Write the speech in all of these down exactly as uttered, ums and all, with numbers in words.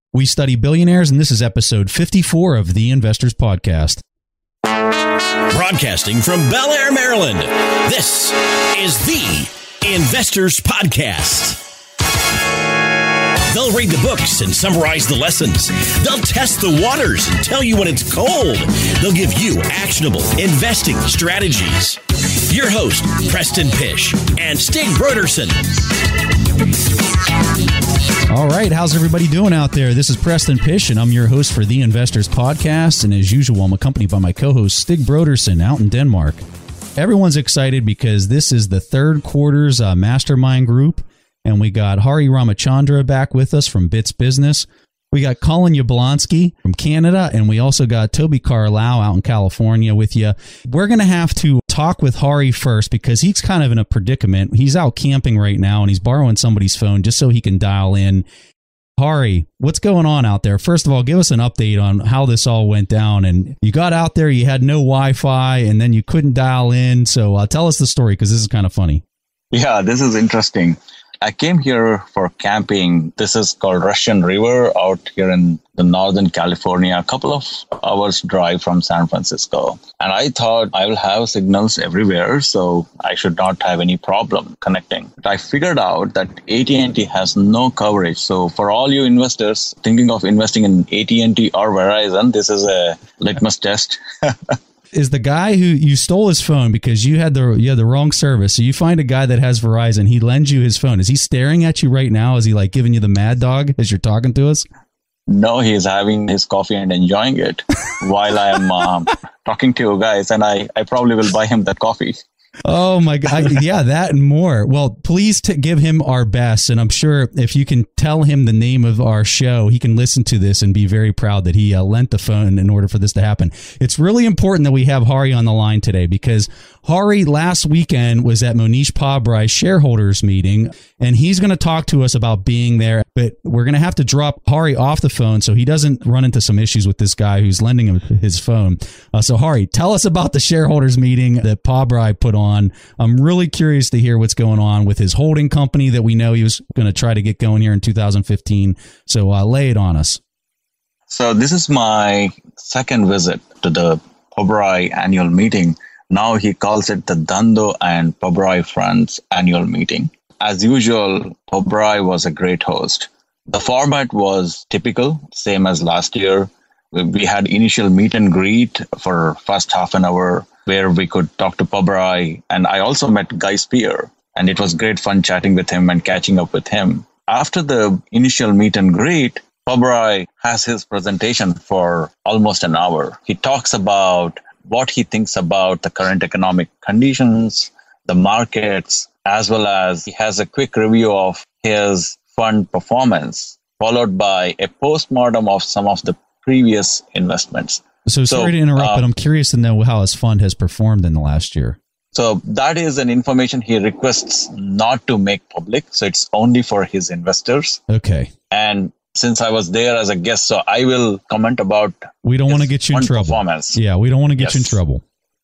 We study billionaires, and this is episode fifty-four of the Investors Podcast. Broadcasting from Bel Air, Maryland, this is the Investors Podcast. They'll read the books and summarize the lessons. They'll test the waters and tell you when it's cold. They'll give you actionable investing strategies. Your host, Preston Pysh and Stig Brodersen. All right, how's everybody doing out there? This is Preston Pysh, and I'm your host for the Investors Podcast. And as usual, I'm accompanied by my co-host, Stig Brodersen, out in Denmark. Everyone's excited because this is the third quarter's uh, mastermind group. And we got Hari Ramachandra back with us from Bits Business. We got Colin Yablonsky from Canada, and we also got Toby Carlisle out in California with you. We're going to have to talk with Hari first because he's kind of in a predicament. He's out camping right now, and he's borrowing somebody's phone just so he can dial in. Hari, what's going on out there? First of all, give us an update on how this all went down. And you got out there, you had no Wi-Fi, and then you couldn't dial in. So uh, tell us the story because this is kind of funny. Yeah, this is interesting. I came here for camping. This is called Russian River out here in the Northern California, a couple of hours drive from San Francisco. And I thought I will have signals everywhere, so I should not have any problem connecting. But I figured out that A T and T has no coverage. So for all you investors thinking of investing in A T and T or Verizon, this is a litmus test. Is the guy who you stole his phone because you had the you had the wrong service. So you find a guy that has Verizon. He lends you his phone. Is he staring at you right now? Is he like giving you the mad dog as you're talking to us? No, he's having his coffee and enjoying it while I'm um, talking to you guys. And I, I probably will buy him that coffee. Oh, my God. Yeah, that and more. Well, please t- give him our best. And I'm sure if you can tell him the name of our show, he can listen to this and be very proud that he uh, lent the phone in order for this to happen. It's really important that we have Hari on the line today because Hari last weekend was at Mohnish Pabrai's shareholders meeting, and he's going to talk to us about being there. But we're going to have to drop Hari off the phone so he doesn't run into some issues with this guy who's lending him his phone. Uh, so, Hari, tell us about the shareholders meeting that Pabrai put on. I'm really curious to hear what's going on with his holding company that we know he was going to try to get going here in two thousand fifteen. So uh, lay it on us. So this is my second visit to the Pabrai annual meeting. Now he calls it the Dhando and Pabrai Friends annual meeting. As usual, Pabrai was a great host. The format was typical, same as last year. We had initial meet and greet for first half an hour where we could talk to Pabrai. And I also met Guy Spier, and it was great fun chatting with him and catching up with him. After the initial meet and greet, Pabrai has his presentation for almost an hour. He talks about what he thinks about the current economic conditions, the markets, as well as he has a quick review of his fund performance, followed by a postmortem of some of the previous investments. So sorry so, to interrupt, uh, but I'm curious to know how his fund has performed in the last year. So that is an information he requests not to make public. So it's only for his investors. Okay. And since I was there as a guest, so I will comment about we don't want to get you in trouble. Performance. Yeah, we don't want to get yes. you in trouble.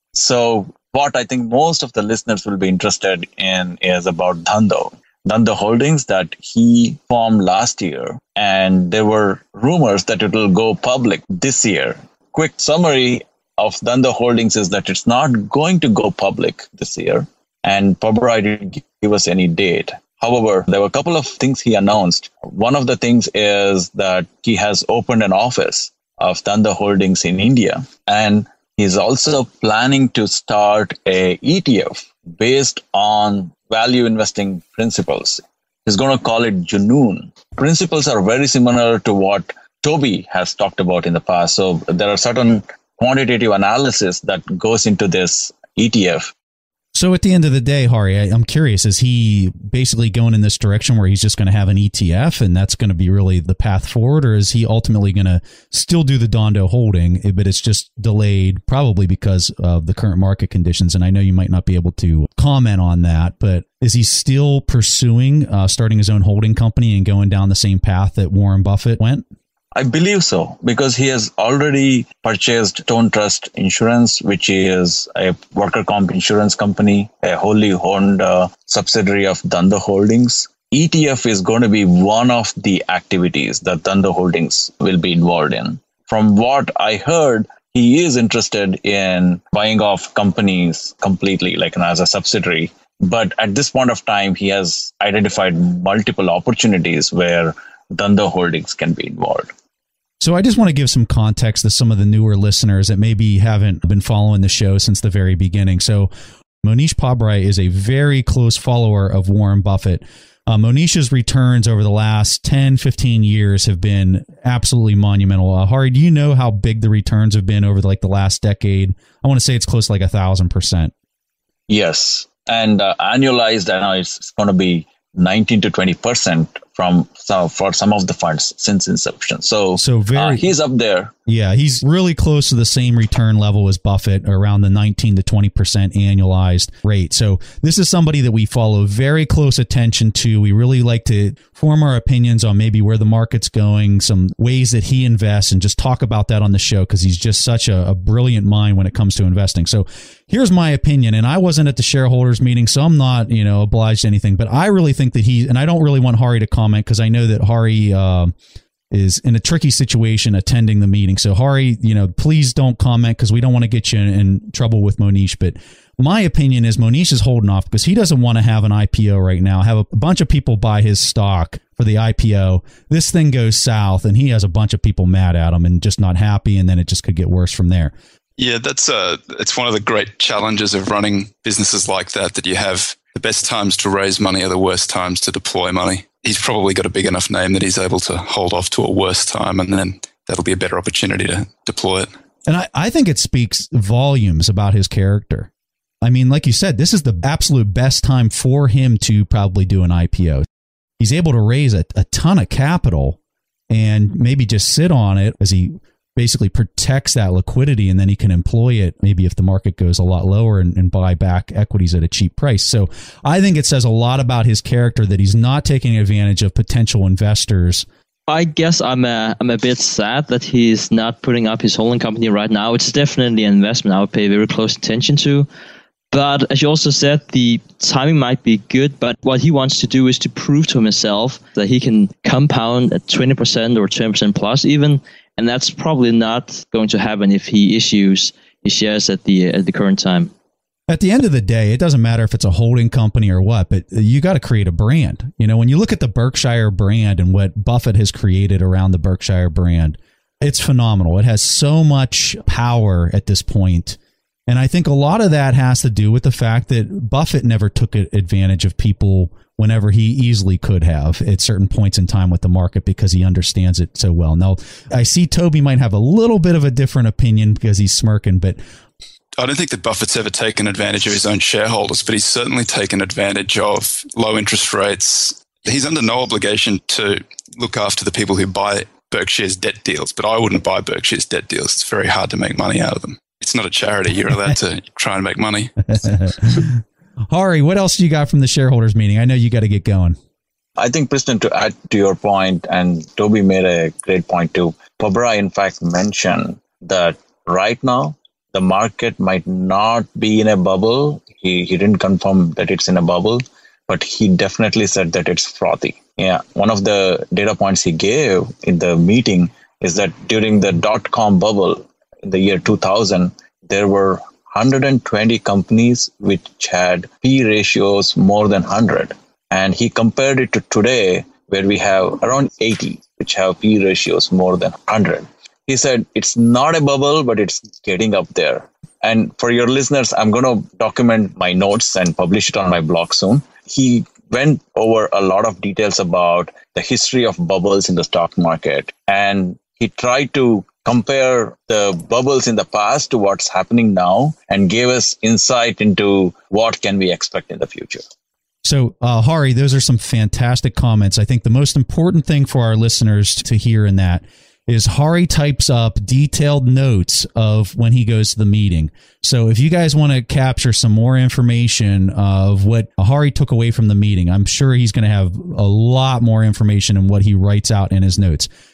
So what I think most of the listeners will be interested in is about Dhando. Dhando Holdings that he formed last year. And there were rumors that it will go public this year. Quick summary of Dhando Holdings is that it's not going to go public this year. And Pabrai didn't give us any date. However, there were a couple of things he announced. One of the things is that he has opened an office of Dhando Holdings in India. And he's also planning to start a E T F based on value investing principles. He's going to call it Junoon. Principles are very similar to what Toby has talked about in the past. So there are certain quantitative analysis that goes into this E T F. So at the end of the day, Hari, I, I'm curious, is he basically going in this direction where he's just going to have an E T F and that's going to be really the path forward? Or is he ultimately going to still do the Dhando holding, but it's just delayed probably because of the current market conditions? And I know you might not be able to comment on that, but is he still pursuing uh, starting his own holding company and going down the same path that Warren Buffett went? I believe so, because he has already purchased Stone Trust Insurance, which is a worker comp insurance company, a wholly owned uh, subsidiary of Dhando Holdings. E T F is going to be one of the activities that Dhando Holdings will be involved in. From what I heard, he is interested in buying off companies completely, like as a subsidiary. But at this point of time, he has identified multiple opportunities where Dhando Holdings can be involved. So I just want to give some context to some of the newer listeners that maybe haven't been following the show since the very beginning. So Mohnish Pabrai is a very close follower of Warren Buffett. Uh, Mohnish's returns over the last ten, fifteen years have been absolutely monumental. Uh, Hari, do you know how big the returns have been over the, like the last decade? I want to say it's close to like a thousand percent. Yes. And uh, annualized, I know it's going to be nineteen to twenty percent from so for some of the funds since inception. So, so very, uh, he's up there. Yeah, he's really close to the same return level as Buffett, around the nineteen to twenty percent annualized rate. So this is somebody that we follow very close attention to. We really like to form our opinions on maybe where the market's going, some ways that he invests, and just talk about that on the show because he's just such a, a brilliant mind when it comes to investing. So here's my opinion, and I wasn't at the shareholders meeting, so I'm not, you know, obliged to anything, but I really think that he, and I don't really want Hari to comment because I know that Hari uh, is in a tricky situation attending the meeting. So Hari, you know, please don't comment because we don't want to get you in, in trouble with Mohnish. But my opinion is Mohnish is holding off because he doesn't want to have an I P O right now, have a bunch of people buy his stock for the I P O. This thing goes south and he has a bunch of people mad at him and just not happy. And then it just could get worse from there. Yeah, that's uh, it's one of the great challenges of running businesses like that, that you have the best times to raise money are the worst times to deploy money. He's probably got a big enough name that he's able to hold off to a worse time, and then that'll be a better opportunity to deploy it. And I, I think it speaks volumes about his character. I mean, like you said, this is the absolute best time for him to probably do an I P O. He's able to raise a, a ton of capital and maybe just sit on it as he basically protects that liquidity, and then he can employ it maybe if the market goes a lot lower and, and buy back equities at a cheap price. So I think it says a lot about his character that he's not taking advantage of potential investors. I guess I'm a, I'm a bit sad that he's not putting up his holding company right now. It's definitely an investment I would pay very close attention to. But as you also said, the timing might be good, but what he wants to do is to prove to himself that he can compound at twenty percent or ten percent plus even. And that's probably not going to happen if he issues his shares at the at the current time. At the end of the day, it doesn't matter if it's a holding company or what, but you got to create a brand. You know, when you look at the Berkshire brand and what Buffett has created around the Berkshire brand, it's phenomenal. It has so much power at this point. And I think a lot of that has to do with the fact that Buffett never took advantage of people whenever he easily could have at certain points in time with the market because he understands it so well. Now, I see Toby might have a little bit of a different opinion because he's smirking, but I don't think that Buffett's ever taken advantage of his own shareholders, but he's certainly taken advantage of low interest rates. He's under no obligation to look after the people who buy Berkshire's debt deals, but I wouldn't buy Berkshire's debt deals. It's very hard to make money out of them. It's not a charity. You're allowed to try and make money. Hari, what else do you got from the shareholders meeting? I know you got to get going. I think, Preston, to add to your point, and Toby made a great point too, Pabrai, in fact, mentioned that right now, the market might not be in a bubble. He, he didn't confirm that it's in a bubble, but he definitely said that it's frothy. Yeah, one of the data points he gave in the meeting is that during the dot-com bubble in the year two thousand, there were one hundred twenty companies which had P ratios more than one hundred. And he compared it to today, where we have around eighty, which have P ratios more than one hundred. He said, it's not a bubble, but it's getting up there. And for your listeners, I'm going to document my notes and publish it on my blog soon. He went over a lot of details about the history of bubbles in the stock market. And he tried to compare the bubbles in the past to what's happening now and gave us insight into what can we expect in the future. So, uh, Hari, those are some fantastic comments. I think the most important thing for our listeners to hear in that is Hari types up detailed notes of when he goes to the meeting. So if you guys want to capture some more information of what Hari took away from the meeting, I'm sure he's going to have a lot more information in what he writes out in his notes.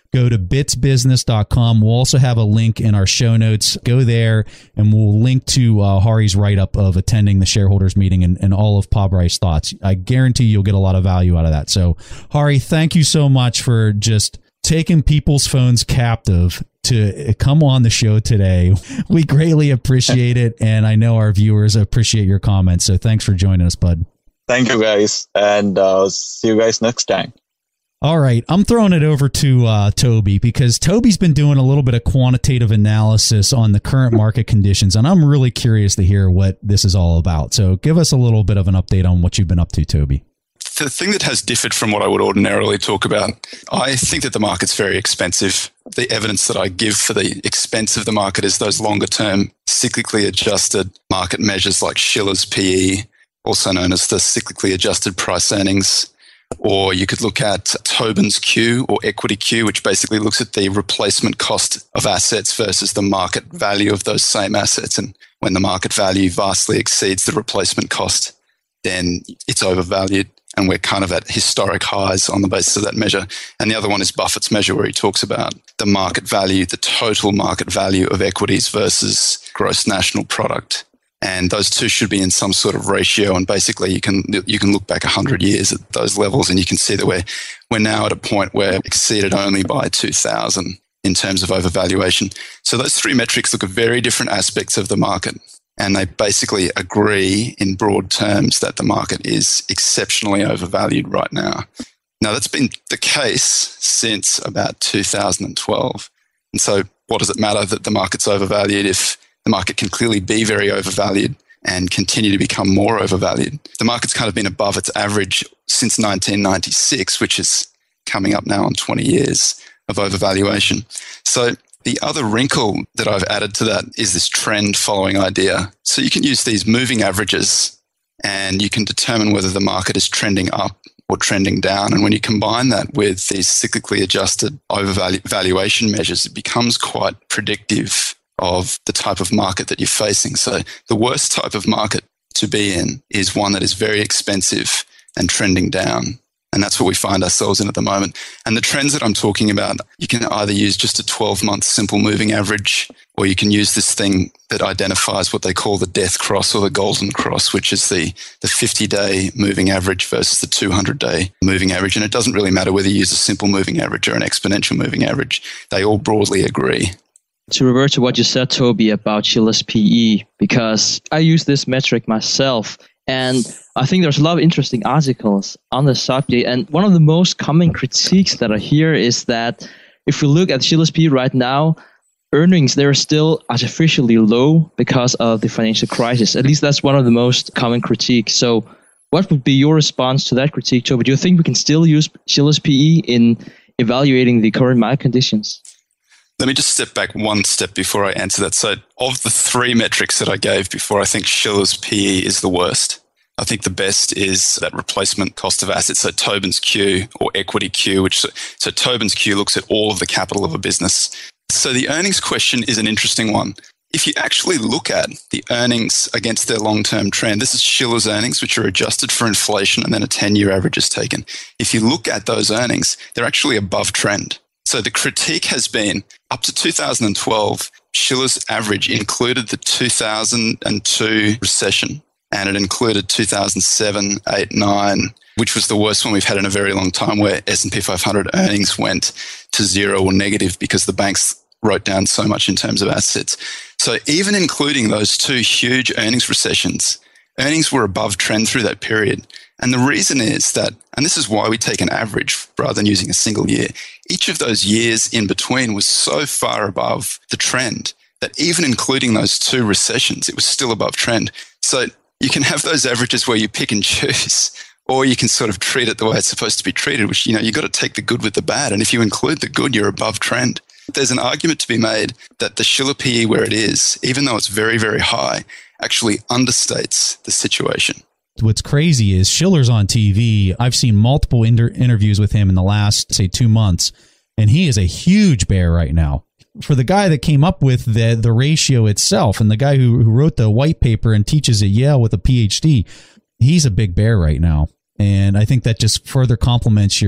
go to bits business dot com. We'll also have a link in our show notes. Go there and we'll link to uh, Hari's write-up of attending the shareholders meeting and, and all of POBRA's thoughts. I guarantee you'll get a lot of value out of that. So, Hari, thank you so much for just taking people's phones captive to come on the show today. We greatly appreciate it, and I know our viewers appreciate your comments. So thanks for joining us, bud. Thank you, guys, and uh, see you guys next time. All right, I'm throwing it over to uh, Toby because Toby's been doing a little bit of quantitative analysis on the current market conditions, and I'm really curious to hear what this is all about. So give us a little bit of an update on what you've been up to, Toby. The thing that has differed from what I would ordinarily talk about, I think that the market's very expensive. The evidence that I give for the expense of the market is those longer-term cyclically adjusted market measures like Shiller's P E, also known as the cyclically adjusted price earnings. Or you could look at Tobin's Q or Equity Q, which basically looks at the replacement cost of assets versus the market value of those same assets. And when the market value vastly exceeds the replacement cost, then it's overvalued. And we're kind of at historic highs on the basis of that measure. And the other one is Buffett's measure, where he talks about the market value, the total market value of equities versus gross national product. And those two should be in some sort of ratio. And basically, you can you can look back one hundred years at those levels, and you can see that we're, we're now at a point where exceeded only by two thousand in terms of overvaluation. So those three metrics look at very different aspects of the market. And they basically agree in broad terms that the market is exceptionally overvalued right now. Now, that's been the case since about two thousand twelve. And so what does it matter that the market's overvalued if the market can clearly be very overvalued and continue to become more overvalued? The market's kind of been above its average since nineteen ninety-six, which is coming up now on twenty years of overvaluation. So the other wrinkle that I've added to that is this trend following idea. So you can use these moving averages and you can determine whether the market is trending up or trending down. And when you combine that with these cyclically adjusted overvaluation measures, it becomes quite predictive of the type of market that you're facing. So the worst type of market to be in is one that is very expensive and trending down. And that's what we find ourselves in at the moment. And the trends that I'm talking about, you can either use just a twelve-month simple moving average, or you can use this thing that identifies what they call the death cross or the golden cross, which is the, the fifty-day moving average versus the two hundred day moving average. And it doesn't really matter whether you use a simple moving average or an exponential moving average. They all broadly agree. To revert to what you said, Toby, about Shiller's P E, because I use this metric myself. And I think there's a lot of interesting articles on the subject. And one of the most common critiques that I hear is that if we look at Shiller's P E right now, earnings, they're still artificially low because of the financial crisis. At least that's one of the most common critiques. So what would be your response to that critique, Toby? Do you think we can still use Shiller's P E in evaluating the current market conditions? Let me just step back one step before I answer that. So of the three metrics that I gave before, I think Shiller's P E is the worst. I think the best is that replacement cost of assets, so Tobin's Q or Equity Q, which so Tobin's Q looks at all of the capital of a business. So the earnings question is an interesting one. If you actually look at the earnings against their long-term trend, this is Shiller's earnings, which are adjusted for inflation and then a ten-year average is taken. If you look at those earnings, they're actually above trend. So the critique has been up to two thousand twelve, Shiller's average included the two thousand two recession, and it included two thousand seven, eight, nine, which was the worst one we've had in a very long time, where S and P five hundred earnings went to zero or negative because the banks wrote down so much in terms of assets. So even including those two huge earnings recessions, earnings were above trend through that period. And the reason is that, and this is why we take an average rather than using a single year, each of those years in between was so far above the trend that even including those two recessions, it was still above trend. So you can have those averages where you pick and choose, or you can sort of treat it the way it's supposed to be treated, which, you know, you've got to take the good with the bad. And if you include the good, you're above trend. There's an argument to be made that the Shiller P E where it is, even though it's very, very high, actually understates the situation. What's crazy is Shiller's on T V. I've seen multiple inter- interviews with him in the last, say, two months, and he is a huge bear right now. For the guy that came up with the the ratio itself, and the guy who, who wrote the white paper and teaches at Yale with a P H D, he's a big bear right now. And I think that just further complements your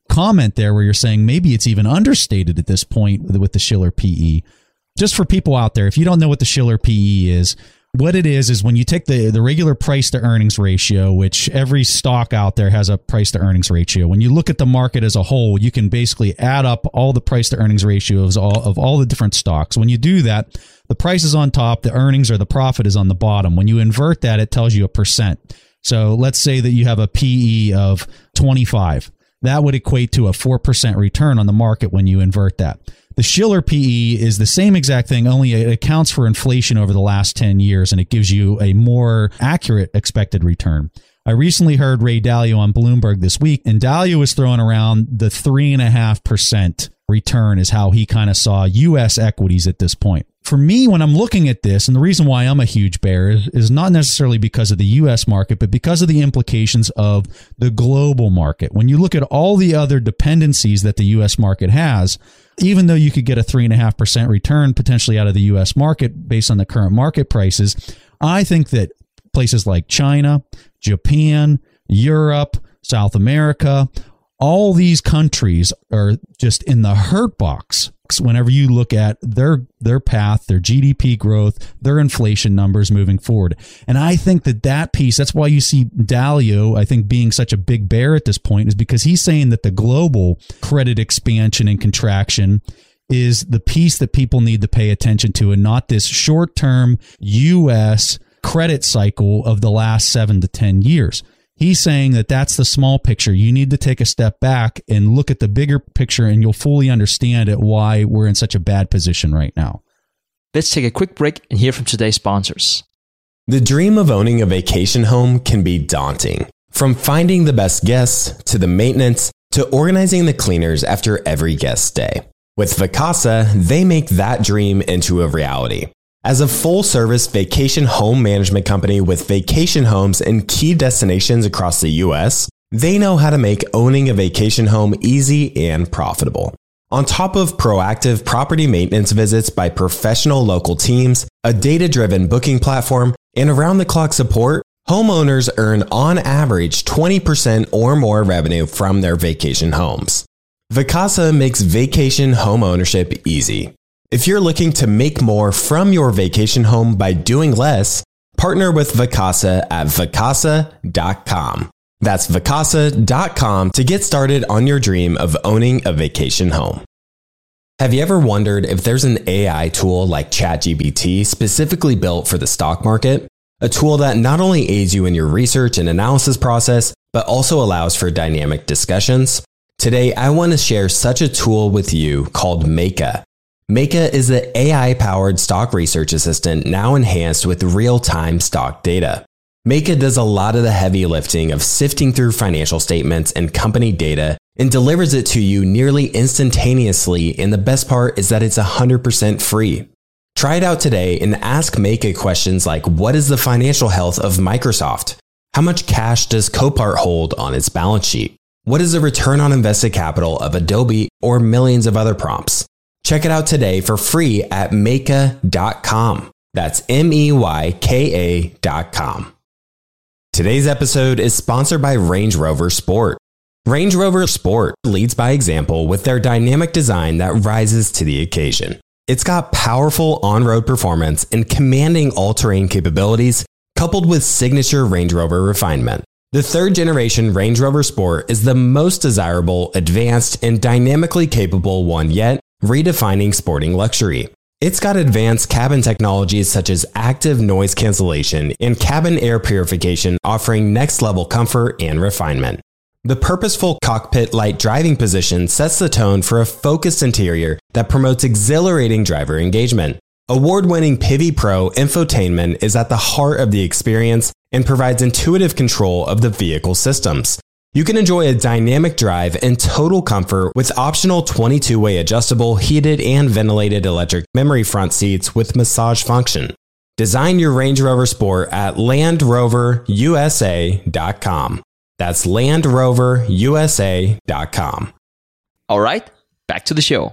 comment there where you're saying maybe it's even understated at this point with the Shiller P E. Just for people out there, if you don't know what the Shiller P E is, what it is is when you take the, the regular price to earnings ratio, which every stock out there has a price to earnings ratio. When you look at the market as a whole, you can basically add up all the price to earnings ratios all, of all the different stocks. When you do that, the price is on top, the earnings or the profit is on the bottom. When you invert that, it tells you a percent. So let's say that you have a P E of twenty-five. That would equate to a four percent return on the market when you invert that. The Shiller P E is the same exact thing, only it accounts for inflation over the last ten years, and it gives you a more accurate expected return. I recently heard Ray Dalio on Bloomberg this week, and Dalio was throwing around the three point five percent return is how he kind of saw U S equities at this point. For me, when I'm looking at this, and the reason why I'm a huge bear is, is not necessarily because of the U S market, but because of the implications of the global market. When you look at all the other dependencies that the U S market has, even though you could get a three point five percent return potentially out of the U S market based on the current market prices, I think that places like China, Japan, Europe, South America, all these countries are just in the hurt box whenever you look at their their path, their G D P growth, their inflation numbers moving forward. And I think that that piece, that's why you see Dalio, I think, being such a big bear at this point, is because he's saying that the global credit expansion and contraction is the piece that people need to pay attention to, and not this short-term U S credit cycle of the last seven to ten years. He's saying that that's the small picture. You need to take a step back and look at the bigger picture, and you'll fully understand it why we're in such a bad position right now. Let's take a quick break and hear from today's sponsors. The dream of owning a vacation home can be daunting. From finding the best guests, to the maintenance, to organizing the cleaners after every guest stay. With Vacasa, they make that dream into a reality. As a full-service vacation home management company with vacation homes in key destinations across the U S, they know how to make owning a vacation home easy and profitable. On top of proactive property maintenance visits by professional local teams, a data-driven booking platform, and around-the-clock support, homeowners earn on average twenty percent or more revenue from their vacation homes. Vacasa makes vacation home ownership easy. If you're looking to make more from your vacation home by doing less, partner with Vacasa at vacasa dot com. That's vacasa dot com to get started on your dream of owning a vacation home. Have you ever wondered if there's an A I tool like ChatGPT specifically built for the stock market? A tool that not only aids you in your research and analysis process, but also allows for dynamic discussions? Today, I want to share such a tool with you called Meka. Meka is the A I-powered stock research assistant now enhanced with real-time stock data. Meka does a lot of the heavy lifting of sifting through financial statements and company data and delivers it to you nearly instantaneously, and the best part is that it's one hundred percent free. Try it out today and ask Meka questions like, what is the financial health of Microsoft? How much cash does Copart hold on its balance sheet? What is the return on invested capital of Adobe, or millions of other prompts? Check it out today for free at meka dot com. That's M E Y K A dot com. Today's episode is sponsored by Range Rover Sport. Range Rover Sport leads by example with their dynamic design that rises to the occasion. It's got powerful on-road performance and commanding all-terrain capabilities, coupled with signature Range Rover refinement. The third generation Range Rover Sport is the most desirable, advanced, and dynamically capable one yet, redefining sporting luxury. It's got advanced cabin technologies such as active noise cancellation and cabin air purification, offering next-level comfort and refinement. The purposeful cockpit-like driving position sets the tone for a focused interior that promotes exhilarating driver engagement. Award-winning Pivi Pro infotainment is at the heart of the experience and provides intuitive control of the vehicle systems. You can enjoy a dynamic drive and total comfort with optional twenty-two way adjustable, heated and ventilated electric memory front seats with massage function. Design your Range Rover Sport at land rover u s a dot com. That's land rover u s a dot com. All right, back to the show.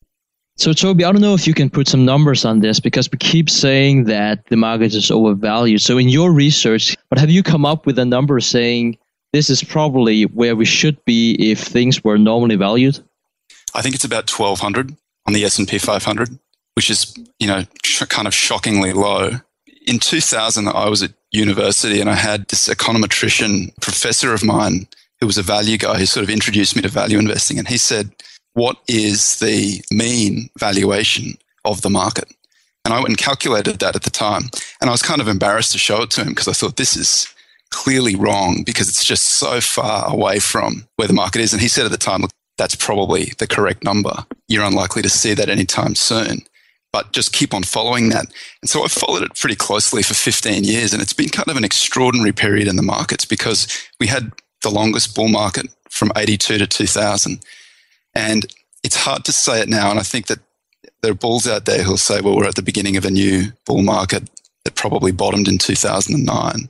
So, Toby, I don't know if you can put some numbers on this, because we keep saying that the market is overvalued. So in your research, but have you come up with a number saying this is probably where we should be if things were normally valued? I think it's about twelve hundred on the S and P five hundred, which is, you know, sh- kind of shockingly low. In two thousand, I was at university and I had this econometrician professor of mine who was a value guy who sort of introduced me to value investing. And he said, what is the mean valuation of the market? And I went and calculated that at the time. And I was kind of embarrassed to show it to him because I thought this is clearly wrong because it's just so far away from where the market is. And he said at the time, look, that's probably the correct number. You're unlikely to see that anytime soon, but just keep on following that. And so I've followed it pretty closely for fifteen years, and it's been kind of an extraordinary period in the markets because we had the longest bull market from eighty-two to two thousand. And it's hard to say it now, and I think that there are bulls out there who'll say, well, we're at the beginning of a new bull market that probably bottomed in two thousand nine.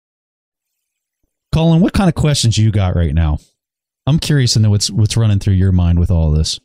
Colin, what kind of questions you got right now? I'm curious to know what's what's running through your mind with all this.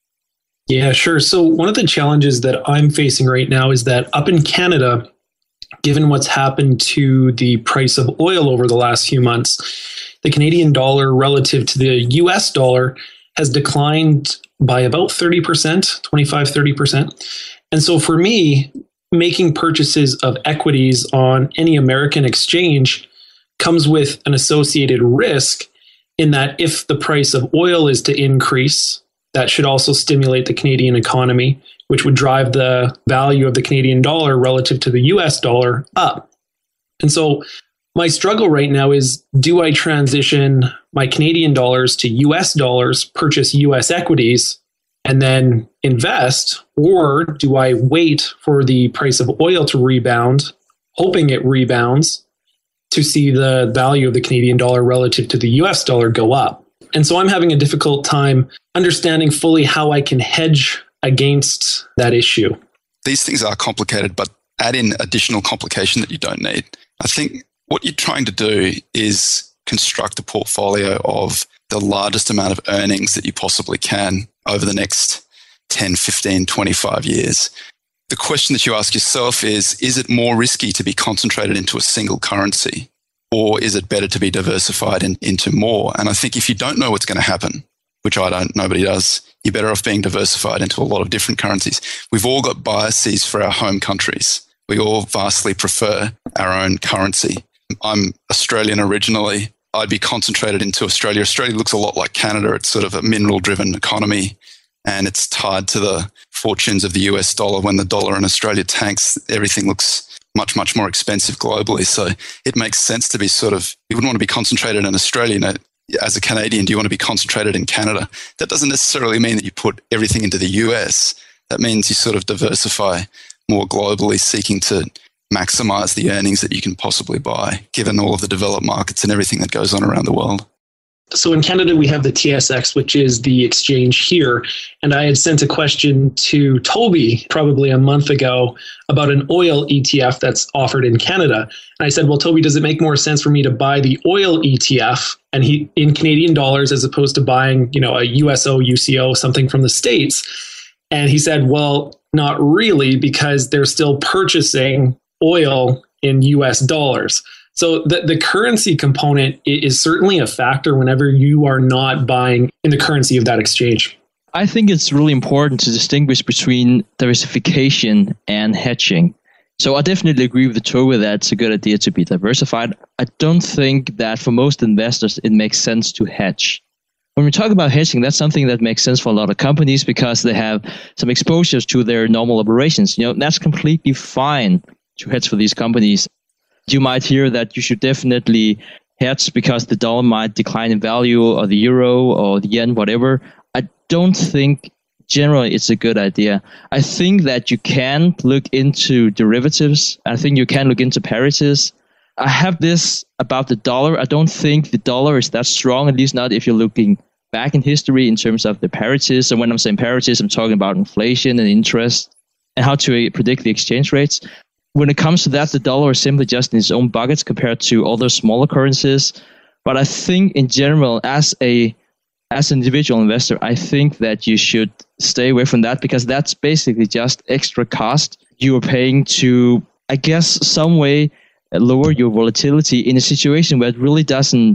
Yeah, sure. So one of the challenges that I'm facing right now is that up in Canada, given what's happened to the price of oil over the last few months, the Canadian dollar relative to the U S dollar has declined by about thirty percent, twenty-five, thirty percent. And so for me, making purchases of equities on any American exchange comes with an associated risk in that if the price of oil is to increase, that should also stimulate the Canadian economy, which would drive the value of the Canadian dollar relative to the U S dollar up. And so my struggle right now is, do I transition my Canadian dollars to U S dollars, purchase U S equities, and then invest? Or do I wait for the price of oil to rebound, hoping it rebounds, to see the value of the Canadian dollar relative to the U S dollar go up? And so I'm having a difficult time understanding fully how I can hedge against that issue. These things are complicated, but add in additional complication that you don't need. I think what you're trying to do is construct a portfolio of the largest amount of earnings that you possibly can over the next ten, fifteen, twenty-five years. The question that you ask yourself is, is it more risky to be concentrated into a single currency, or is it better to be diversified in, into more? And I think if you don't know what's going to happen, which I don't, nobody does, you're better off being diversified into a lot of different currencies. We've all got biases for our home countries. We all vastly prefer our own currency. I'm Australian originally. I'd be concentrated into Australia. Australia looks a lot like Canada. It's sort of a mineral-driven economy, and it's tied to the fortunes of the U S dollar. When the dollar in Australia tanks, everything looks much, much more expensive globally. So it makes sense to be sort of, you wouldn't want to be concentrated in Australia. You know, as a Canadian, do you want to be concentrated in Canada? That doesn't necessarily mean that you put everything into the U S. That means you sort of diversify more globally, seeking to maximize the earnings that you can possibly buy, given all of the developed markets and everything that goes on around the world. So in Canada, we have the T S X, which is the exchange here. And I had sent a question to Toby probably a month ago about an oil E T F that's offered in Canada. And I said, well, Toby, does it make more sense for me to buy the oil E T F and he in Canadian dollars as opposed to buying, you know, a U S O, U C O, something from the States? And he said, well, not really, because they're still purchasing oil in U S dollars. So the, the currency component is certainly a factor whenever you are not buying in the currency of that exchange. I think it's really important to distinguish between diversification and hedging. So I definitely agree with Toby that it's a good idea to be diversified. I don't think that for most investors it makes sense to hedge. When we talk about hedging, that's something that makes sense for a lot of companies because they have some exposures to their normal operations. You know, that's completely fine to hedge for these companies. You might hear that you should definitely hedge because the dollar might decline in value, or the euro or the yen, whatever. I don't think generally it's a good idea. I think that you can look into derivatives. I think you can look into parities. I have this about the dollar. I don't think the dollar is that strong, at least not if you're looking back in history in terms of the parities. And when I'm saying parities, I'm talking about inflation and interest and how to predict the exchange rates. When it comes to that, the dollar is simply just in its own buckets compared to other smaller currencies. But I think in general, as a as an individual investor, I think that you should stay away from that because that's basically just extra cost you are paying to, I guess, some way lower your volatility in a situation where it really doesn't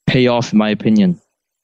pay off, in my opinion.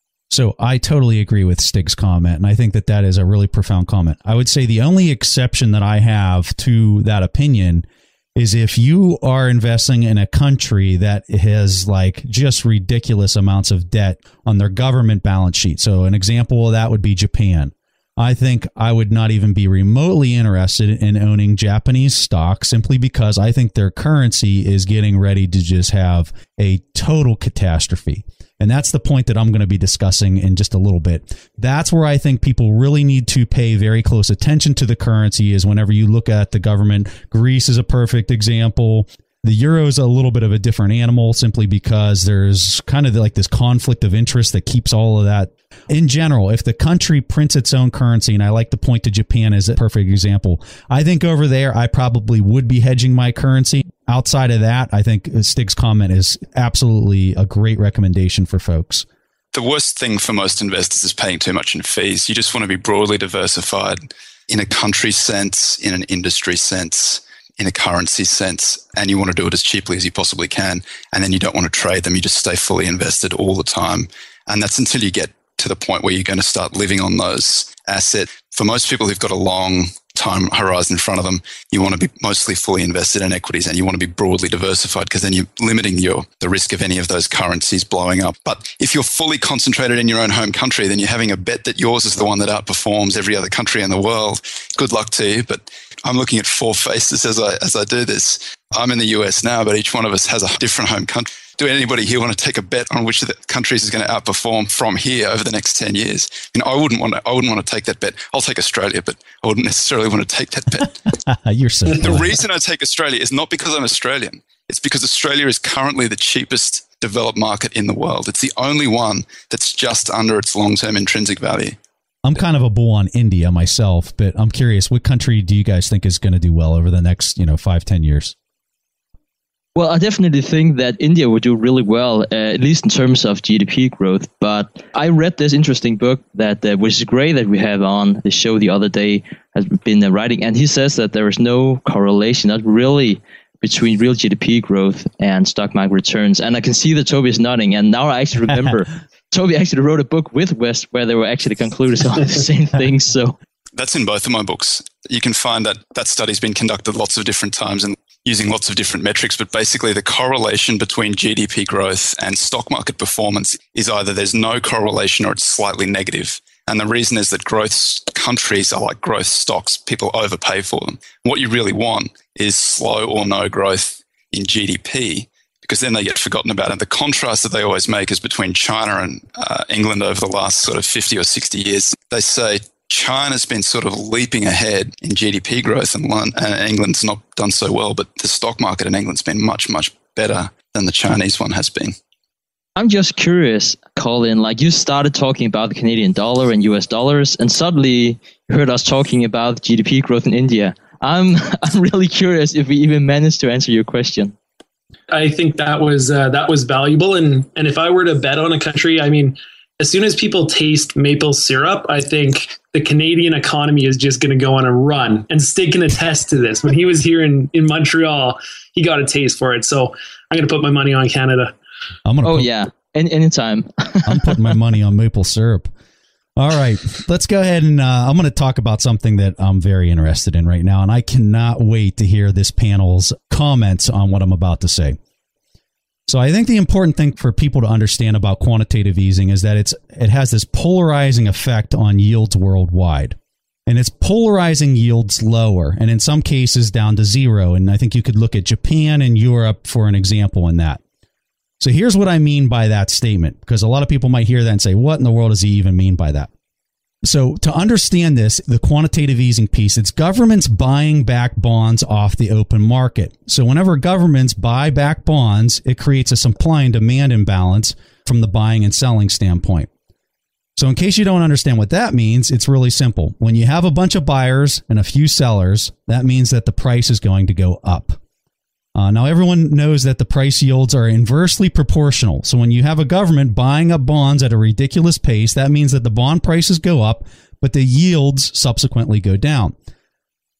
So I totally agree with Stig's comment, and I think that that is a really profound comment. I would say the only exception that I have to that opinion is if you are investing in a country that has like just ridiculous amounts of debt on their government balance sheet. So an example of that would be Japan. I think I would not even be remotely interested in owning Japanese stock simply because I think their currency is getting ready to just have a total catastrophe. And that's the point that I'm going to be discussing in just a little bit. That's where I think people really need to pay very close attention to the currency is whenever you look at the government. Greece is a perfect example. The euro is a little bit of a different animal simply because there's kind of like this conflict of interest that keeps all of that. In general, if the country prints its own currency, and I like to point to Japan as a perfect example, I think over there I probably would be hedging my currency. Outside of that, I think Stig's comment is absolutely a great recommendation for folks. The worst thing for most investors is paying too much in fees. You just want to be broadly diversified in a country sense, in an industry sense, in a currency sense, and you want to do it as cheaply as you possibly can. And then you don't want to trade them. You just stay fully invested all the time. And that's until you get to the point where you're going to start living on those assets. For most people who've got a long time horizon in front of them, you want to be mostly fully invested in equities and you want to be broadly diversified because then you're limiting your the risk of any of those currencies blowing up. But if you're fully concentrated in your own home country, then you're having a bet that yours is the one that outperforms every other country in the world. Good luck to you. But I'm looking at four faces as I as I do this. I'm in the U S now, but each one of us has a different home country. Do anybody here want to take a bet on which of the countries is going to outperform from here over the next ten years? You know, I wouldn't want to. I wouldn't want to take that bet. I'll take Australia, but I wouldn't necessarily want to take that bet. You're so. The reason I take Australia is not because I'm Australian. It's because Australia is currently the cheapest developed market in the world. It's the only one that's just under its long-term intrinsic value. I'm kind of a bull on India myself, but I'm curious, what country do you guys think is going to do well over the next, you know, five, ten years? Well, I definitely think that India would do really well, uh, at least in terms of G D P growth. But I read this interesting book that, uh, which is great that we have on the show the other day, has been uh, writing, and he says that there is no correlation, not really, between real G D P growth and stock market returns. And I can see that Toby is nodding, and now I actually remember Toby actually wrote a book with West where they were actually concluded on the same thing. So that's in both of my books. You can find that that study's been conducted lots of different times and using lots of different metrics, but basically the correlation between G D P growth and stock market performance is either there's no correlation or it's slightly negative. And the reason is that growth countries are like growth stocks. People overpay for them. What you really want is slow or no growth in G D P, because then they get forgotten about. And the contrast that they always make is between China and uh, England over the last sort of fifty or sixty years. They say China's been sort of leaping ahead in G D P growth and England's not done so well, but the stock market in England's been much, much better than the Chinese one has been. I'm just curious, Colin, like you started talking about the Canadian dollar and U S dollars, and suddenly you heard us talking about G D P growth in India. I'm I'm really curious if we even managed to answer your question. I think that was uh, that was valuable, and and if I were to bet on a country, I mean, as soon as people taste maple syrup, I think the Canadian economy is just going to go on a run. And Stig can attest to this. When he was here in, in Montreal, he got a taste for it. So I'm going to put my money on Canada. I'm gonna oh, put, yeah. Any, anytime. I'm putting my money on maple syrup. All right. Let's go ahead and uh, I'm going to talk about something that I'm very interested in right now. And I cannot wait to hear this panel's comments on what I'm about to say. So I think the important thing for people to understand about quantitative easing is that it's it has this polarizing effect on yields worldwide. And it's polarizing yields lower, and in some cases down to zero. And I think you could look at Japan and Europe for an example in that. So here's what I mean by that statement, because a lot of people might hear that and say, what in the world does he even mean by that? So to understand this, the quantitative easing piece, it's governments buying back bonds off the open market. So whenever governments buy back bonds, it creates a supply and demand imbalance from the buying and selling standpoint. So in case you don't understand what that means, it's really simple. When you have a bunch of buyers and a few sellers, that means that the price is going to go up. Uh, now, everyone knows that the price yields are inversely proportional. So when you have a government buying up bonds at a ridiculous pace, that means that the bond prices go up, but the yields subsequently go down.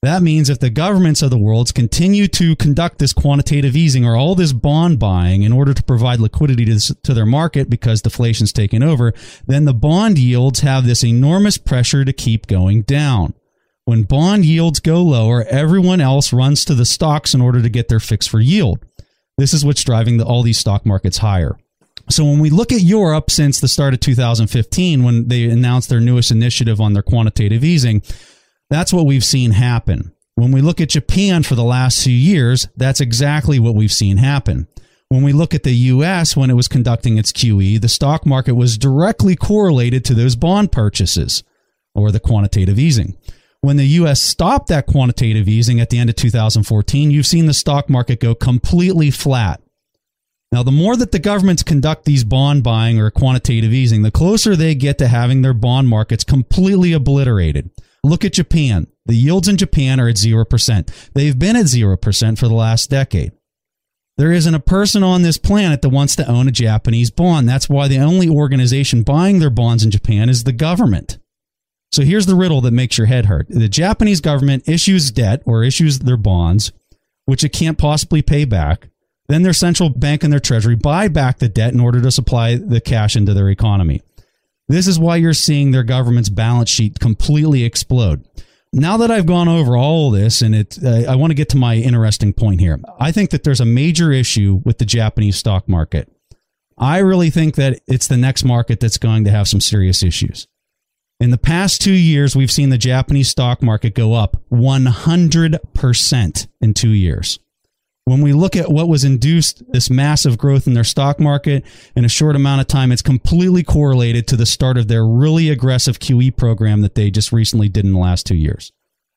That means if the governments of the world continue to conduct this quantitative easing or all this bond buying in order to provide liquidity to, to their market because deflation's taken over, then the bond yields have this enormous pressure to keep going down. When bond yields go lower, everyone else runs to the stocks in order to get their fix for yield. This is what's driving the, all these stock markets higher. So when we look at Europe since the start of two thousand fifteen, when they announced their newest initiative on their quantitative easing, that's what we've seen happen. When we look at Japan for the last few years, that's exactly what we've seen happen. When we look at the U S when it was conducting its Q E, the stock market was directly correlated to those bond purchases or the quantitative easing. When the U S stopped that quantitative easing at the end of two thousand fourteen, you've seen the stock market go completely flat. Now, the more that the governments conduct these bond buying or quantitative easing, the closer they get to having their bond markets completely obliterated. Look at Japan. The yields in Japan are at zero percent. They've been at zero percent for the last decade. There isn't a person on this planet that wants to own a Japanese bond. That's why the only organization buying their bonds in Japan is the government. So here's the riddle that makes your head hurt. The Japanese government issues debt or issues their bonds, which it can't possibly pay back. Then their central bank and their treasury buy back the debt in order to supply the cash into their economy. This is why you're seeing their government's balance sheet completely explode. Now that I've gone over all of this, and it, uh, I want to get to my interesting point here. I think that there's a major issue with the Japanese stock market. I really think that it's the next market that's going to have some serious issues. In the past two years, we've seen the Japanese stock market go up one hundred percent in two years. When we look at what was induced, this massive growth in their stock market in a short amount of time, it's completely correlated to the start of their really aggressive Q E program that they just recently did in the last two years.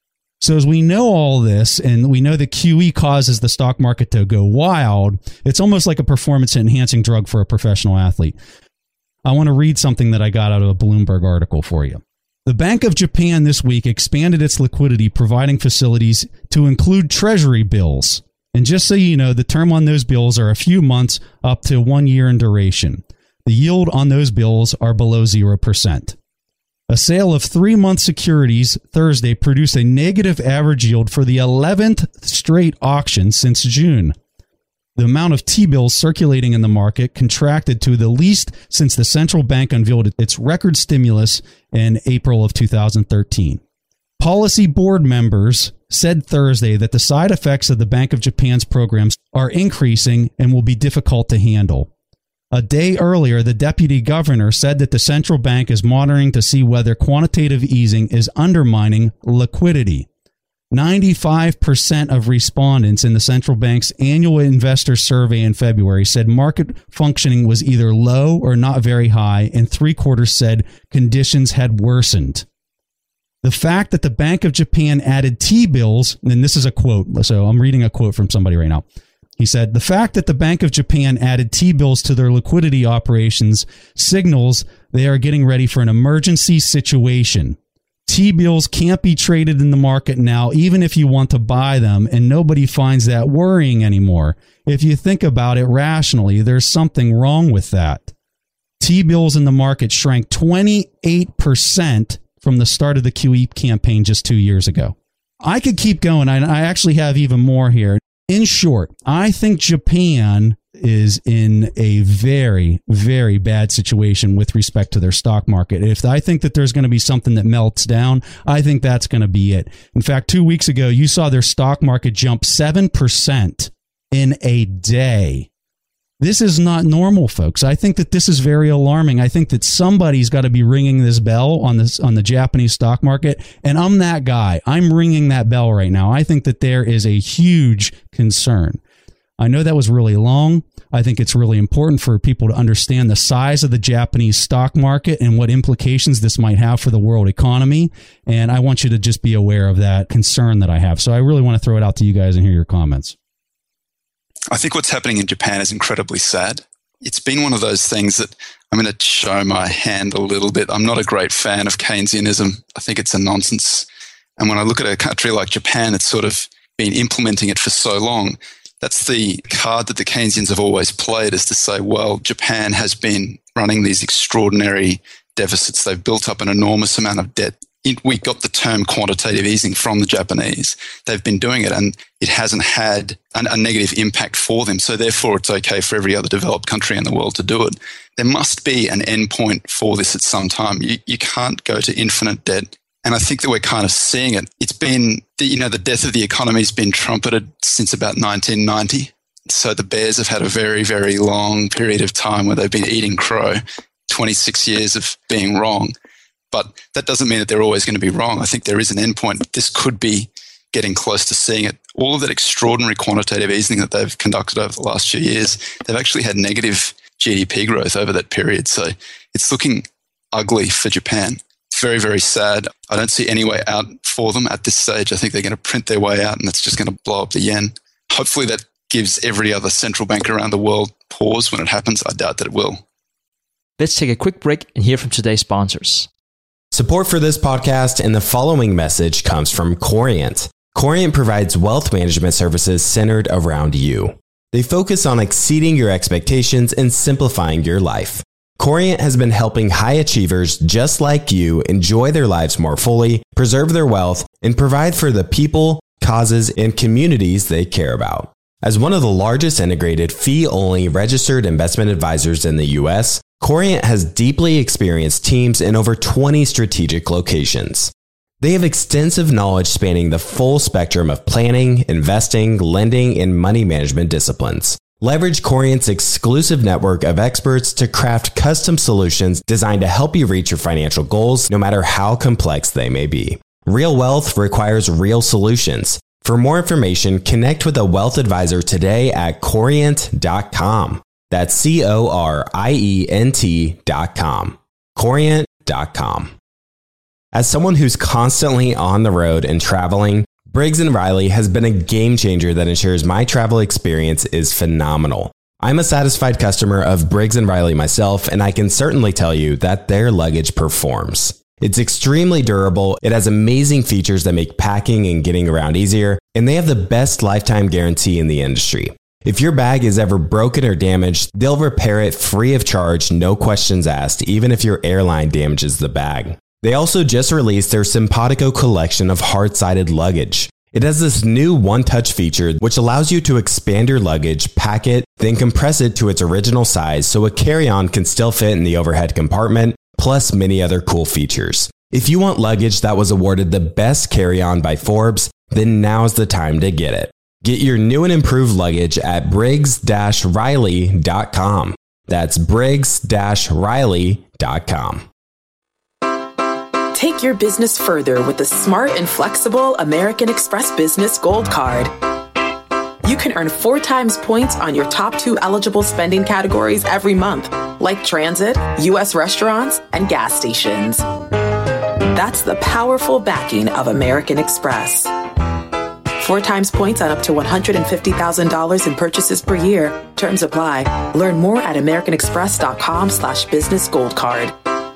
So as we know all this, and we know that Q E causes the stock market to go wild, it's almost like a performance-enhancing drug for a professional athlete. I want to read something that I got out of a Bloomberg article for you. The Bank of Japan this week expanded its liquidity providing facilities to include treasury bills. And just so you know, the term on those bills are a few months up to one year in duration. The yield on those bills are below zero percent. A sale of three-month securities Thursday produced a negative average yield for the eleventh straight auction since June. The amount of T-bills circulating in the market contracted to the least since the central bank unveiled its record stimulus in April of two thousand thirteen. Policy board members said Thursday that the side effects of the Bank of Japan's programs are increasing and will be difficult to handle. A day earlier, the deputy governor said that the central bank is monitoring to see whether quantitative easing is undermining liquidity. ninety-five percent of respondents in the central bank's annual investor survey in February said market functioning was either low or not very high, and three quarters said conditions had worsened. The fact that the Bank of Japan added T-bills, and this is a quote, so I'm reading a quote from somebody right now. He said, the fact that the Bank of Japan added T-bills to their liquidity operations signals they are getting ready for an emergency situation. T-bills can't be traded in the market now, even if you want to buy them, and nobody finds that worrying anymore. If you think about it rationally, there's something wrong with that. T-bills in the market shrank twenty-eight percent from the start of the Q E campaign just two years ago. I could keep going. I, I actually have even more here. In short, I think Japan is in a very, very bad situation with respect to their stock market. If I think that there's going to be something that melts down, I think that's going to be it. In fact, two weeks ago, you saw their stock market jump seven percent in a day. This is not normal, folks. I think that this is very alarming. I think that somebody's got to be ringing this bell on this on the Japanese stock market, and I'm that guy. I'm ringing that bell right now. I think that there is a huge concern. I know that was really long. I think it's really important for people to understand the size of the Japanese stock market and what implications this might have for the world economy, and I want you to just be aware of that concern that I have. So I really want to throw it out to you guys and hear your comments. I think what's happening in Japan is incredibly sad. It's been one of those things that I'm going to show my hand a little bit. I'm not a great fan of Keynesianism. I think it's a nonsense. And when I look at a country like Japan, it's sort of been implementing it for so long. That's the card that the Keynesians have always played, is to say, well, Japan has been running these extraordinary deficits. They've built up an enormous amount of debt it, we got the term quantitative easing from the Japanese. They've been doing it and it hasn't had an, a negative impact for them. So therefore, it's okay for every other developed country in the world to do it. There must be an endpoint for this at some time. You, you can't go to infinite debt. And I think that we're kind of seeing it. It's been, you know, the death of the economy has been trumpeted since about nineteen ninety. So the bears have had a very, very long period of time where they've been eating crow, twenty-six years of being wrong. But that doesn't mean that they're always going to be wrong. I think there is an endpoint. This could be getting close to seeing it. All of that extraordinary quantitative easing that they've conducted over the last few years, they've actually had negative G D P growth over that period. So it's looking ugly for Japan. It's very, very sad. I don't see any way out for them at this stage. I think they're going to print their way out and that's just going to blow up the yen. Hopefully that gives every other central bank around the world pause when it happens. I doubt that it will. Let's take a quick break and hear from today's sponsors. Support for this podcast and the following message comes from Corient. Corient provides wealth management services centered around you. They focus on exceeding your expectations and simplifying your life. Corient has been helping high achievers just like you enjoy their lives more fully, preserve their wealth, and provide for the people, causes, and communities they care about. As one of the largest integrated fee-only registered investment advisors in the U S, Corient has deeply experienced teams in over twenty strategic locations. They have extensive knowledge spanning the full spectrum of planning, investing, lending, and money management disciplines. Leverage Corient's exclusive network of experts to craft custom solutions designed to help you reach your financial goals, no matter how complex they may be. Real wealth requires real solutions. For more information, connect with a wealth advisor today at corient dot com. That's C O R I E N T dot com. corient dot com. As someone who's constantly on the road and traveling, Briggs and Riley has been a game changer that ensures my travel experience is phenomenal. I'm a satisfied customer of Briggs and Riley myself, and I can certainly tell you that their luggage performs. It's extremely durable, it has amazing features that make packing and getting around easier, and they have the best lifetime guarantee in the industry. If your bag is ever broken or damaged, they'll repair it free of charge, no questions asked, even if your airline damages the bag. They also just released their Simpatico collection of hard-sided luggage. It has this new one-touch feature which allows you to expand your luggage, pack it, then compress it to its original size so a carry-on can still fit in the overhead compartment, plus many other cool features. If you want luggage that was awarded the best carry-on by Forbes, then now's the time to get it. Get your new and improved luggage at briggs dash riley dot com. That's briggs dash riley dot com. Take your business further with the smart and flexible American Express Business Gold Card. You can earn four times points on your top two eligible spending categories every month, like transit, U S restaurants, and gas stations. That's the powerful backing of American Express. Four times points on up to one hundred fifty thousand dollars in purchases per year. Terms apply. Learn more at americanexpress.com slash business gold card.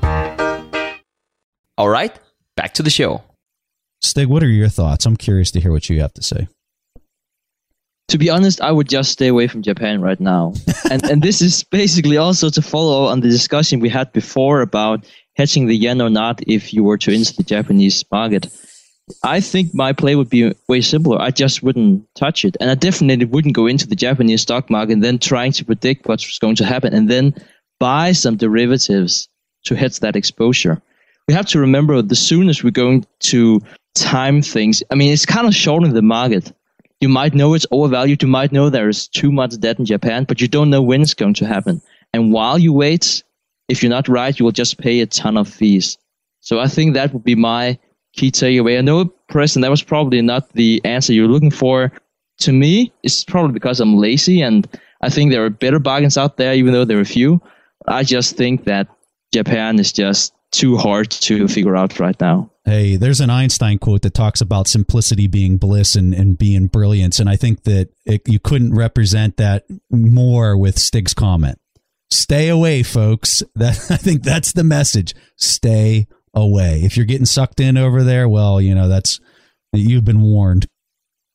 All right, back to the show. Stig, what are your thoughts? I'm curious to hear what you have to say. To be honest, I would just stay away from Japan right now. and and this is basically also to follow on the discussion we had before about hedging the yen or not if you were to enter the Japanese market. I think my play would be way simpler. I just wouldn't touch it. And I definitely wouldn't go into the Japanese stock market and then trying to predict what's going to happen and then buy some derivatives to hedge that exposure. We have to remember the soonest we're going to time things, I mean, it's kind of shorting the market. You might know it's overvalued. You might know there is too much debt in Japan, but you don't know when it's going to happen. And while you wait, if you're not right, you will just pay a ton of fees. So I think that would be my key takeaway. I know, Preston, that was probably not the answer you're looking for. To me, it's probably because I'm lazy and I think there are better bargains out there, even though there are few. I just think that Japan is just too hard to figure out right now. Hey, there's an Einstein quote that talks about simplicity being bliss and, and being brilliance. And I think that it, you couldn't represent that more with Stig's comment. Stay away, folks. That I think that's the message. Stay away. If you're getting sucked in over there, well, you know, that's you've been warned.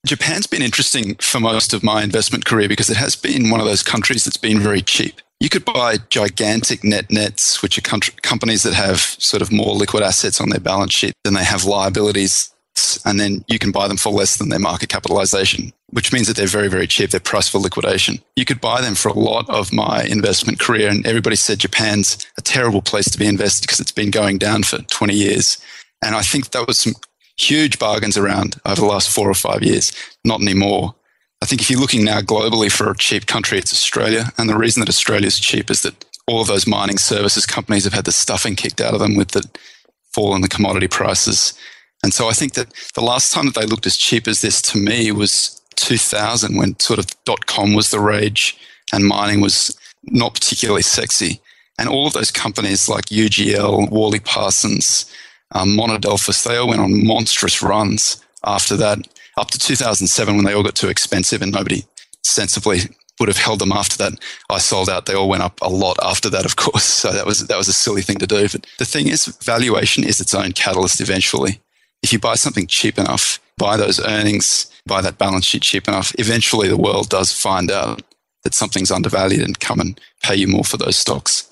Japan's been interesting for most of my investment career because it has been one of those countries that's been very cheap. You could buy gigantic net nets, which are country, companies that have sort of more liquid assets on their balance sheet than they have liabilities, and then you can buy them for less than their market capitalization, which means that they're very, very cheap. They're priced for liquidation. You could buy them for a lot of my investment career, and everybody said Japan's a terrible place to be invested because it's been going down for twenty years. And I think that was some huge bargains around over the last four or five years. Not anymore. I think if you're looking now globally for a cheap country, it's Australia. And the reason that Australia is cheap is that all of those mining services companies have had the stuffing kicked out of them with the fall in the commodity prices. And so I think that the last time that they looked as cheap as this to me was two thousand, when sort of dot-com was the rage and mining was not particularly sexy. And all of those companies like U G L, Worley Parsons, um, Monadelphous, they all went on monstrous runs after that, up to two thousand seven when they all got too expensive and nobody sensibly would have held them after that. I sold out. They all went up a lot after that, of course. So that was that was a silly thing to do. But the thing is, valuation is its own catalyst eventually. If you buy something cheap enough, buy those earnings, buy that balance sheet cheap enough, eventually the world does find out that something's undervalued and come and pay you more for those stocks.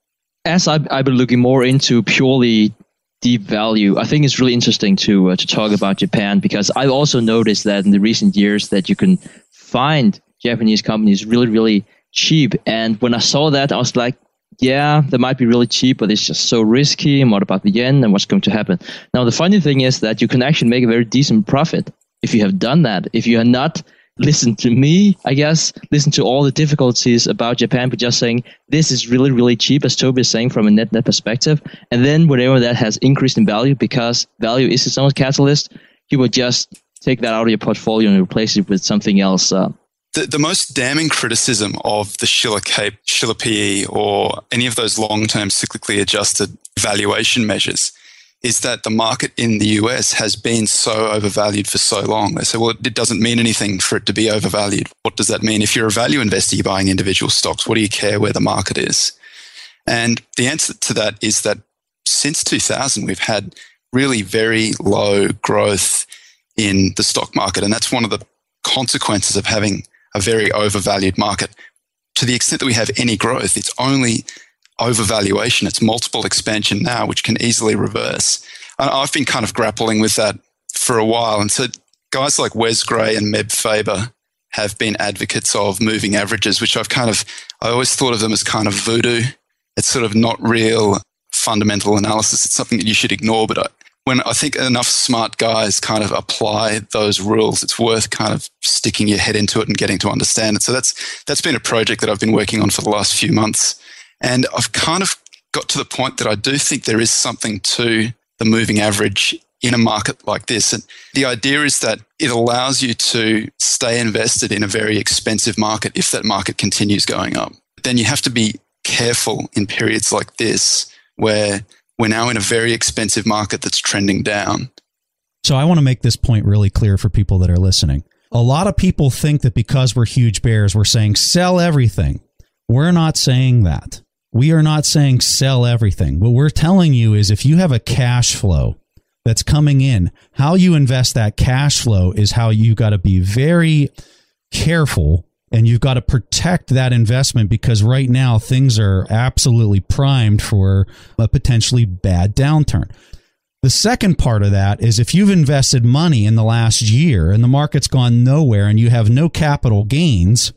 As I've, I've been looking more into purely deep value, I think it's really interesting to uh, to talk about Japan, because I've also noticed that in the recent years that you can find Japanese companies really, really cheap. And when I saw that, I was like, yeah, they might be really cheap, but it's just so risky. And what about the yen and what's going to happen? Now, the funny thing is that you can actually make a very decent profit if you have done that. If you have not listened to me, I guess, listen to all the difficulties about Japan, but just saying this is really, really cheap, as Toby is saying, from a net net perspective. And then whenever that has increased in value, because value is its own catalyst, you would just take that out of your portfolio and replace it with something else. Uh, The, the most damning criticism of the Shiller Cape, Shiller P E, or any of those long-term cyclically adjusted valuation measures is that the market in the U S has been so overvalued for so long. They say, well, it doesn't mean anything for it to be overvalued. What does that mean? If you're a value investor, you're buying individual stocks. What do you care where the market is? And the answer to that is that since two thousand, we've had really very low growth in the stock market. And that's one of the consequences of having a very overvalued market. To the extent that we have any growth, it's only overvaluation. It's multiple expansion now, which can easily reverse. I've been kind of grappling with that for a while. And so guys like Wes Gray and Meb Faber have been advocates of moving averages, which I've kind of, I always thought of them as kind of voodoo. It's sort of not real fundamental analysis. It's something that you should ignore. But I, when I think enough smart guys kind of apply those rules, it's worth kind of sticking your head into it and getting to understand it. So that's that's been a project that I've been working on for the last few months. And I've kind of got to the point that I do think there is something to the moving average in a market like this. And the idea is that it allows you to stay invested in a very expensive market if that market continues going up. Then you have to be careful in periods like this where we're now in a very expensive market that's trending down. So I want to make this point really clear for people that are listening. A lot of people think that because we're huge bears, we're saying sell everything. We're not saying that. We are not saying sell everything. What we're telling you is if you have a cash flow that's coming in, how you invest that cash flow is how you got to be very careful, and you've got to protect that investment, because right now things are absolutely primed for a potentially bad downturn. The second part of that is if you've invested money in the last year and the market's gone nowhere and you have no capital gains,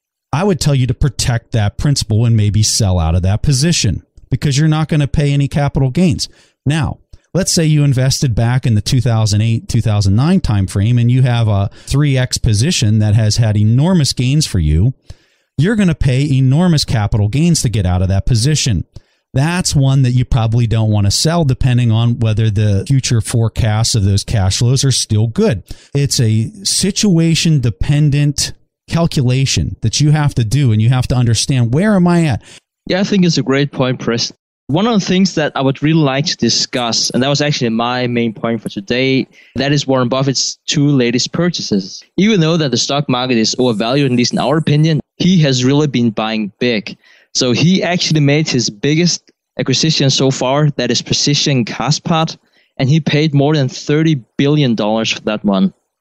I would tell you to protect that principal and maybe sell out of that position, because you're not going to pay any capital gains. Now, let's say you invested back in the two thousand eight, two thousand nine timeframe and you have a three X position that has had enormous gains for you. You're going to pay enormous capital gains to get out of that position. That's one that you probably don't want to sell, depending on whether the future forecasts of those cash flows are still good. It's a situation dependent calculation that you have to do, and you have to understand, where am I at? Yeah, I think it's a great point, Preston. One of the things that I would really like to discuss, and that was actually my main point for today, that is Warren Buffett's two latest purchases. Even though that the stock market is overvalued, at least in our opinion, he has really been buying big. So he actually made his biggest acquisition so far, that is Precision Castparts, and he paid more than thirty billion dollars for that one.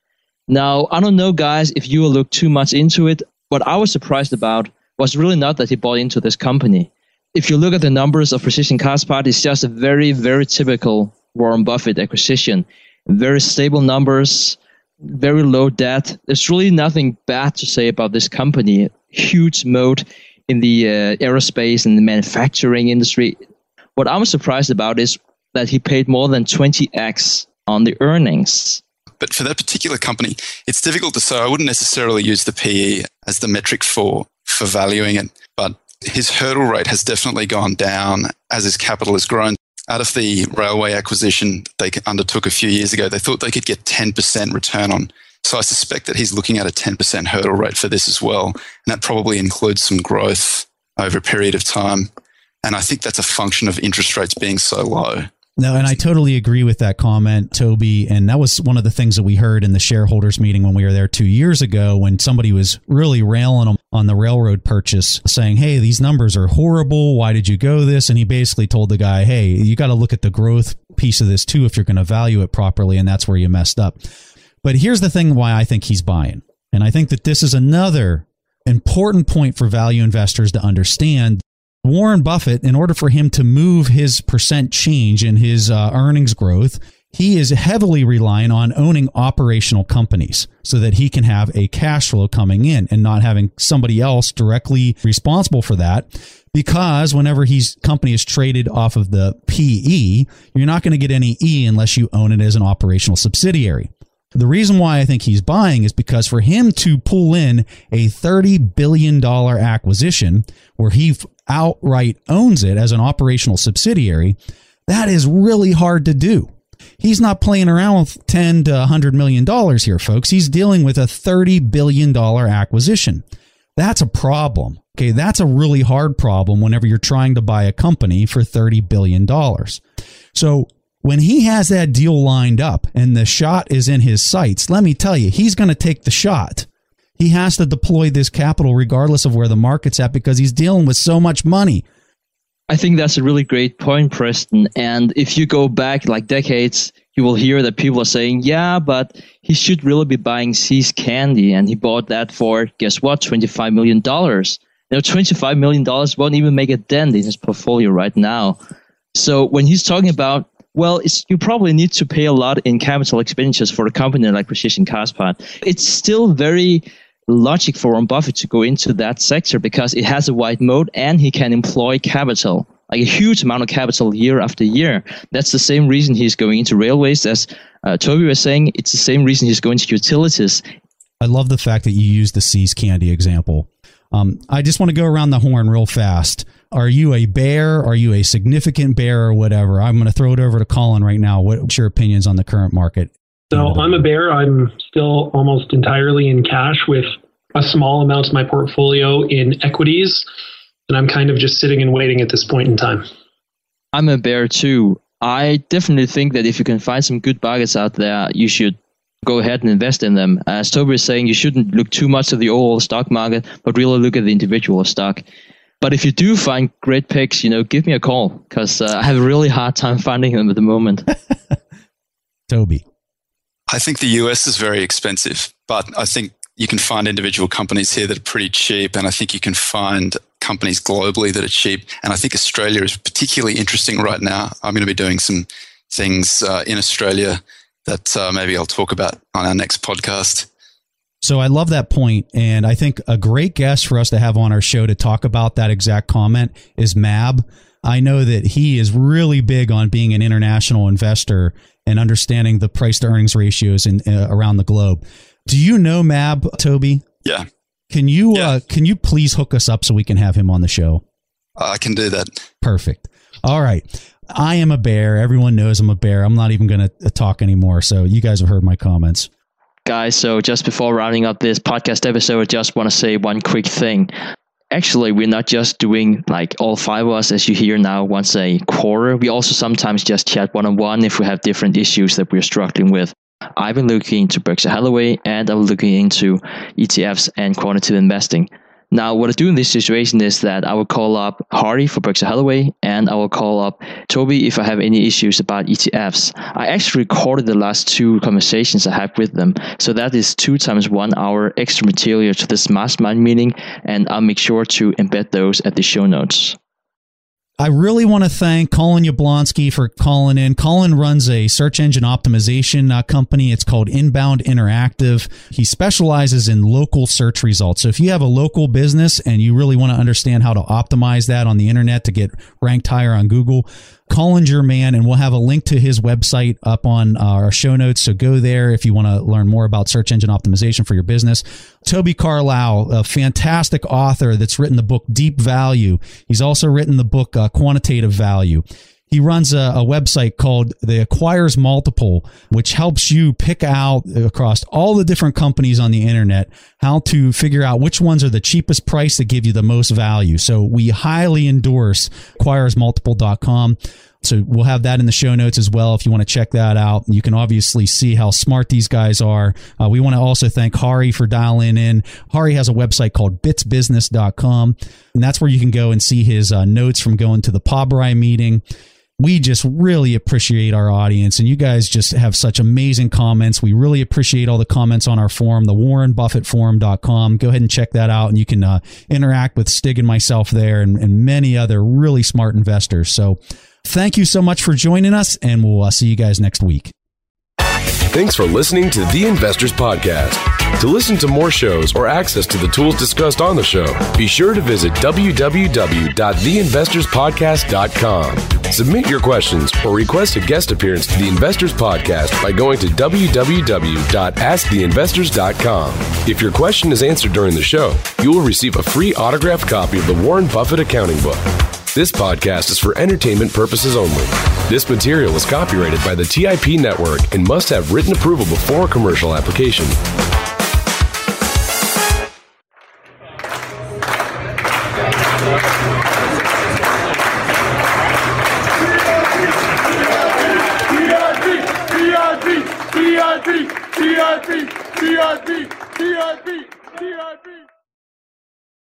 Now, I don't know, guys, if you will look too much into it. What I was surprised about was really not that he bought into this company. If you look at the numbers of Precision Castparts, it's just a very, very typical Warren Buffett acquisition. Very stable numbers, very low debt. There's really nothing bad to say about this company. Huge moat in the uh, aerospace and the manufacturing industry. What I'm surprised about is that he paid more than twenty x on the earnings. But for that particular company, it's difficult to say. I wouldn't necessarily use the P E as the metric for, for valuing it, but his hurdle rate has definitely gone down as his capital has grown. Out of the railway acquisition they undertook a few years ago, they thought they could get ten percent return on. So I suspect that he's looking at a ten percent hurdle rate for this as well. And that probably includes some growth over a period of time. And I think that's a function of interest rates being so low. No, and I totally agree with that comment, Toby. And that was one of the things that we heard in the shareholders meeting when we were there two years ago, when somebody was really railing on the railroad purchase, saying, hey, these numbers are horrible. Why did you go this? And he basically told the guy, hey, you got to look at the growth piece of this too if you're going to value it properly. And that's where you messed up. But here's the thing why I think he's buying. And I think that this is another important point for value investors to understand. Warren Buffett, in order for him to move his percent change in his uh, earnings growth, he is heavily relying on owning operational companies so that he can have a cash flow coming in and not having somebody else directly responsible for that. Because whenever his company is traded off of the P E, you're not going to get any E unless you own it as an operational subsidiary. The reason why I think he's buying is because for him to pull in a thirty billion dollars acquisition where he outright owns it as an operational subsidiary, that is really hard to do. He's not playing around with ten to one hundred million dollars here, folks. He's dealing with a thirty billion dollars acquisition. That's a problem. Okay, that's a really hard problem whenever you're trying to buy a company for thirty billion dollars. So when he has that deal lined up and the shot is in his sights, let me tell you, he's going to take the shot. He has to deploy this capital regardless of where the market's at because he's dealing with so much money. I think that's a really great point, Preston. And if you go back like decades, you will hear that people are saying, yeah, but he should really be buying See's Candy. And he bought that for, guess what, twenty-five million dollars. You know, twenty-five million dollars won't even make a dent in his portfolio right now. So when he's talking about, well, it's, you probably need to pay a lot in capital expenditures for a company like Precision Castparts. It's still very logic for Warren Buffett to go into that sector because it has a wide moat and he can employ capital, like a huge amount of capital year after year. That's the same reason he's going into railways. As uh, Toby was saying, it's the same reason he's going to utilities. I love the fact that you used the See's Candy example. Um, I just want to go around the horn real fast. Are you a bear? Are you a significant bear or whatever? I'm going to throw it over to Colin right now. What's your opinions on the current market? So I'm a bear. I'm still almost entirely in cash with a small amount of my portfolio in equities. And I'm kind of just sitting and waiting at this point in time. I'm a bear too. I definitely think that if you can find some good bargains out there, you should go ahead and invest in them. As Toby is saying, you shouldn't look too much at the overall stock market, but really look at the individual stock. But if you do find great picks, you know, give me a call because uh, I have a really hard time finding them at the moment. Toby. I think the U S is very expensive, but I think you can find individual companies here that are pretty cheap. And I think you can find companies globally that are cheap. And I think Australia is particularly interesting right now. I'm going to be doing some things uh, in Australia that uh, maybe I'll talk about on our next podcast. So I love that point, and I think a great guest for us to have on our show to talk about that exact comment is Mab. I know that he is really big on being an international investor and understanding the price to earnings ratios in uh, around the globe. Do you know Mab, Toby? Yeah. Can you yeah. uh, can you please hook us up so we can have him on the show? I can do that. Perfect. All right. I am a bear. Everyone knows I'm a bear. I'm not even going to talk anymore. So you guys have heard my comments. Guys, so just before rounding up this podcast episode, I just want to say one quick thing. Actually, we're not just doing like all five of us as you hear now once a quarter. We also sometimes just chat one-on-one if we have different issues that we're struggling with. I've been looking into Berkshire Hathaway and I'm looking into E T Fs and quantitative investing. Now, what I do in this situation is that I will call up Hardy for Berkshire Hathaway, and I will call up Toby if I have any issues about E T Fs. I actually recorded the last two conversations I had with them, so that is two times one hour extra material to this mastermind meeting, and I'll make sure to embed those at the show notes. I really want to thank Colin Yablonsky for calling in. Colin runs a search engine optimization uh, company. It's called Inbound Interactive. He specializes in local search results. So if you have a local business and you really want to understand how to optimize that on the internet to get ranked higher on Google, Colin's your man, and we'll have a link to his website up on our show notes. So go there if you want to learn more about search engine optimization for your business. Toby Carlisle, a fantastic author that's written the book Deep Value. He's also written the book uh, Quantitative Value. He runs a, a website called The Acquirers Multiple, which helps you pick out across all the different companies on the internet how to figure out which ones are the cheapest price that give you the most value. So we highly endorse acquirers multiple dot com. So we'll have that in the show notes as well if you want to check that out. You can obviously see how smart these guys are. Uh, we want to also thank Hari for dialing in. Hari has a website called bits business dot com, and that's where you can go and see his uh, notes from going to the Pobrai meeting. We just really appreciate our audience, and you guys just have such amazing comments. We really appreciate all the comments on our forum, the warren buffett forum dot com. Go ahead and check that out, and you can uh, interact with Stig and myself there and, and many other really smart investors. So thank you so much for joining us, and we'll uh, see you guys next week. Thanks for listening to The Investors Podcast. To listen to more shows or access to the tools discussed on the show, be sure to visit w w w dot the investors podcast dot com. Submit your questions or request a guest appearance to The Investors Podcast by going to w w w dot ask the investors dot com. If your question is answered during the show, you will receive a free autographed copy of the Warren Buffett Accounting Book. This podcast is for entertainment purposes only. This material is copyrighted by the T I P Network and must have written approval before commercial application. T I P, T I P, T I P, T I P, T I P.